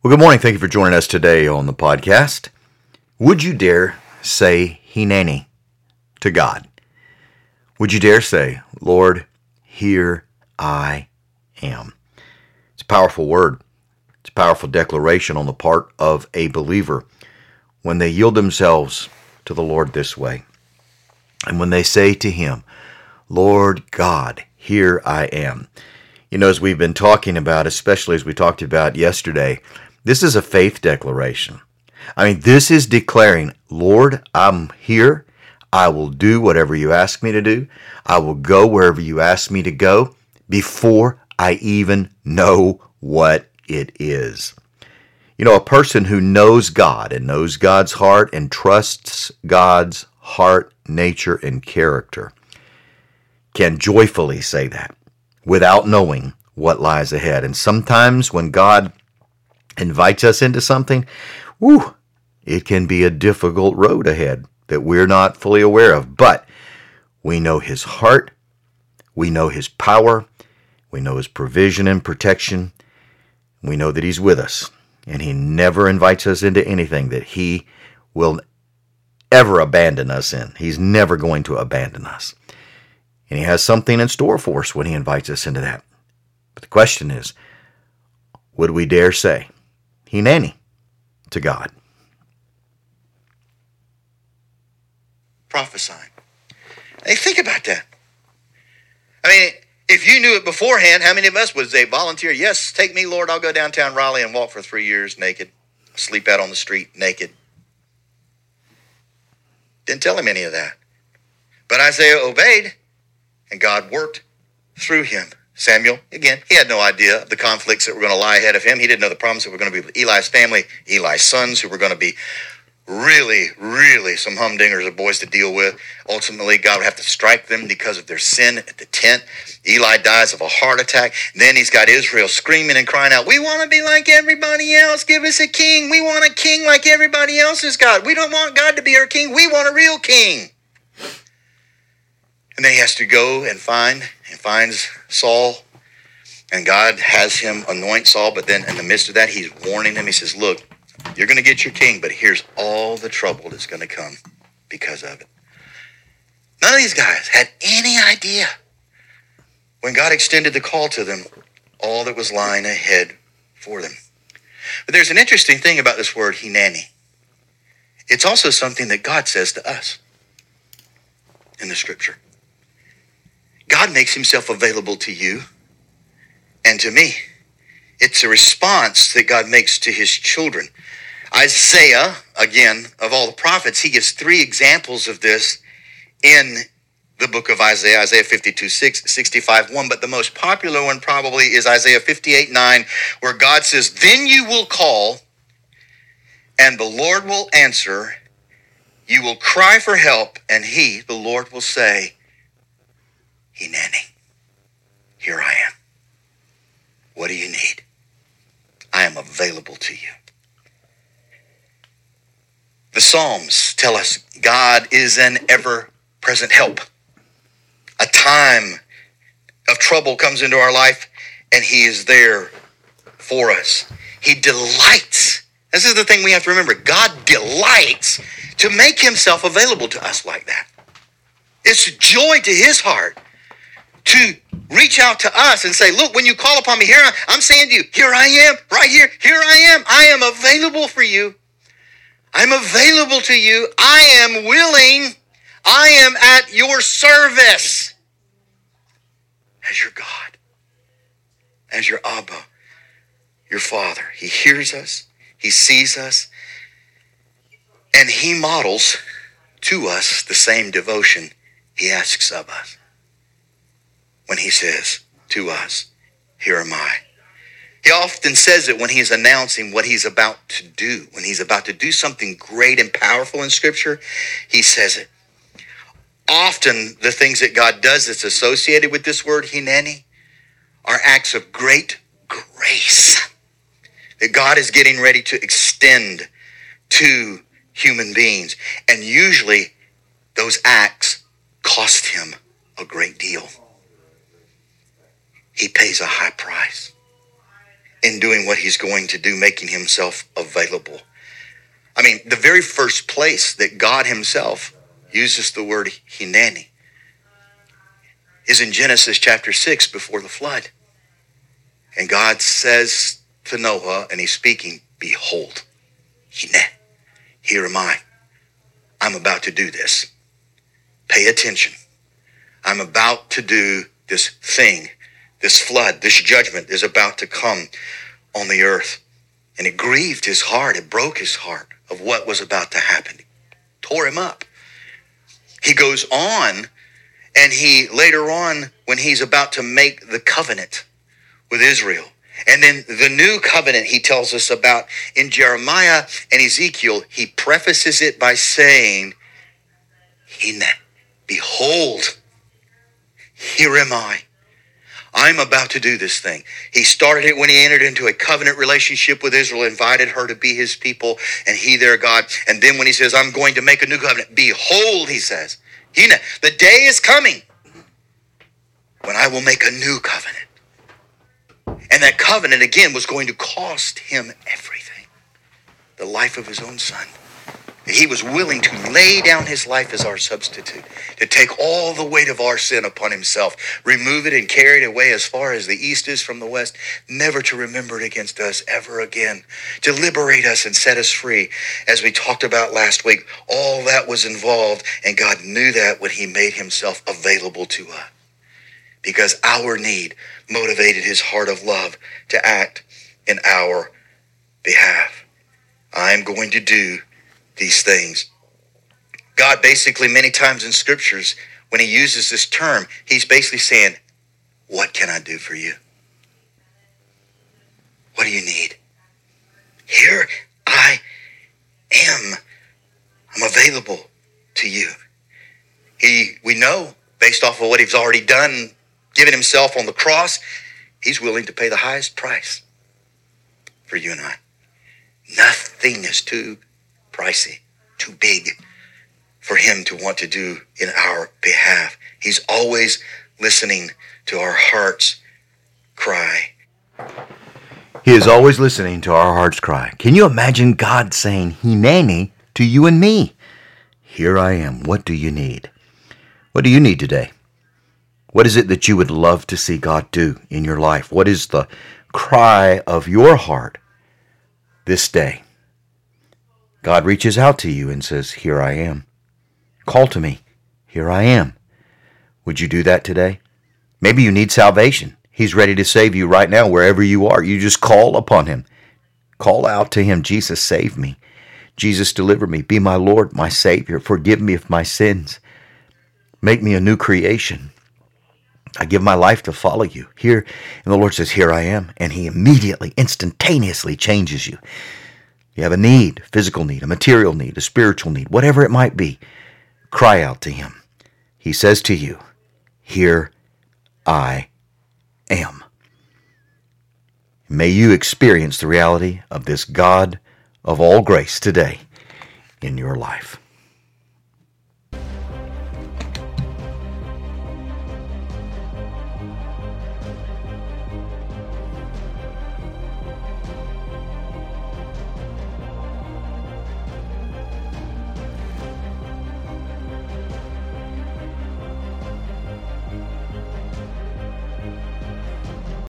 Well, good morning. Thank you for joining us today on the podcast. Would you dare say Hineni to God? Would you dare say, Lord, here I am? It's a powerful word. It's a powerful declaration on the part of a believer when they yield themselves to the Lord this way. And when they say to Him, Lord God, here I am. You know, as we've been talking about, especially as we talked about yesterday, this is a faith declaration. This is declaring, Lord, I'm here. I will do whatever you ask me to do. I will go wherever you ask me to go before I even know what it is. You know, a person who knows God and knows God's heart and trusts God's heart, nature, and character can joyfully say that without knowing what lies ahead. And sometimes when God invites us into something, it can be a difficult road ahead that we're not fully aware of. But we know His heart, we know His power, we know His provision and protection, we know that He's with us. And He never invites us into anything that He will ever abandon us in. He's never going to abandon us. And He has something in store for us when He invites us into that. But the question is, would we dare say Hineni to God? Prophesying. Hey, think about that. If you knew it beforehand, how many of us would say, volunteer? Yes, take me, Lord. I'll go downtown Raleigh and walk for 3 years naked. Sleep out on the street naked. Didn't tell him any of that. But Isaiah obeyed, and God worked through him. Samuel, again, he had no idea of the conflicts that were going to lie ahead of him. He didn't know the problems that were going to be with Eli's family, Eli's sons, who were going to be really some humdingers of boys to deal with. Ultimately, God would have to strike them because of their sin at the tent. Eli dies of a heart attack. Then he's got Israel screaming and crying out, we want to be like everybody else. Give us a king. We want a king like everybody else's God. We don't want God to be our king. We want a real king. And then he has to go and finds Saul. And God has him anoint Saul. But then in the midst of that, he's warning him. He says, look, you're going to get your king, but here's all the trouble that's going to come because of it. None of these guys had any idea when God extended the call to them, all that was lying ahead for them. But there's an interesting thing about this word, Hineni. It's also something that God says to us in the scripture. God makes himself available to you and to me. It's a response that God makes to his children. Isaiah, again, of all the prophets, he gives 3 examples of this in the book of Isaiah. Isaiah 52:6, 65:1, but the most popular one probably is Isaiah 58:9, where God says, then you will call, and the Lord will answer. You will cry for help, and he, the Lord, will say, Hineni, here I am. What do you need? I am available to you. The Psalms tell us God is an ever-present help. A time of trouble comes into our life, and he is there for us. He delights. This is the thing we have to remember. God delights to make himself available to us like that. It's joy to his heart to reach out to us and say, look, when you call upon me, here I'm saying to you, here I am, right here, here I am. I am available for you. I'm available to you. I am willing. I am at your service as your God, as your Abba, your Father. He hears us. He sees us. And he models to us the same devotion he asks of us when he says to us, here am I. He often says it when he's announcing what he's about to do. When he's about to do something great and powerful in Scripture, he says it. Often the things that God does that's associated with this word, Hineni, are acts of great grace that God is getting ready to extend to human beings. And usually those acts cost him a great deal. He pays a high price. in doing what he's going to do, making himself available. I mean, the very first place that God himself uses the word Hineni is in Genesis chapter 6 before the flood. And God says to Noah, and he's speaking, behold, Hine, here am I. I'm about to do this. Pay attention. I'm about to do this thing, this flood, this judgment is about to come on the earth. And it grieved his heart. It broke his heart of what was about to happen. It tore him up. He goes on, and he later on, when he's about to make the covenant with Israel, and then the new covenant he tells us about in Jeremiah and Ezekiel, he prefaces it by saying, Hine, behold, here am I. I'm about to do this thing. He started it when he entered into a covenant relationship with Israel, invited her to be his people, and he their God. And then when he says, I'm going to make a new covenant, behold, he says, Hine, the day is coming when I will make a new covenant. And that covenant, again, was going to cost him everything. The life of his own son. He was willing to lay down his life as our substitute, to take all the weight of our sin upon himself, remove it and carry it away as far as the east is from the west, never to remember it against us ever again, to liberate us and set us free. As we talked about last week, all that was involved, and God knew that when he made himself available to us, because our need motivated his heart of love to act in our behalf. I'm going to do these things. God basically many times in scriptures, when he uses this term, he's basically saying, what can I do for you? What do you need? Here I am. I'm available to you. We know, based off of what he's already done, given himself on the cross, he's willing to pay the highest price for you and I. Nothing is too pricey, too big for him to want to do in our behalf. He's always listening to our heart's cry. He is always listening to our heart's cry. Can you imagine God saying, Hineni, to you and me? Here I am. What do you need? What do you need today? What is it that you would love to see God do in your life? What is the cry of your heart this day? God reaches out to you and says, here I am. Call to me. Here I am. Would you do that today? Maybe you need salvation. He's ready to save you right now, wherever you are. You just call upon him. Call out to him, Jesus, save me. Jesus, deliver me. Be my Lord, my Savior. Forgive me of my sins. Make me a new creation. I give my life to follow you. Here, and the Lord says, here I am. And he immediately, instantaneously changes you. You have a need, physical need, a material need, a spiritual need, whatever it might be. Cry out to him. He says to you, here I am. May you experience the reality of this God of all grace today in your life.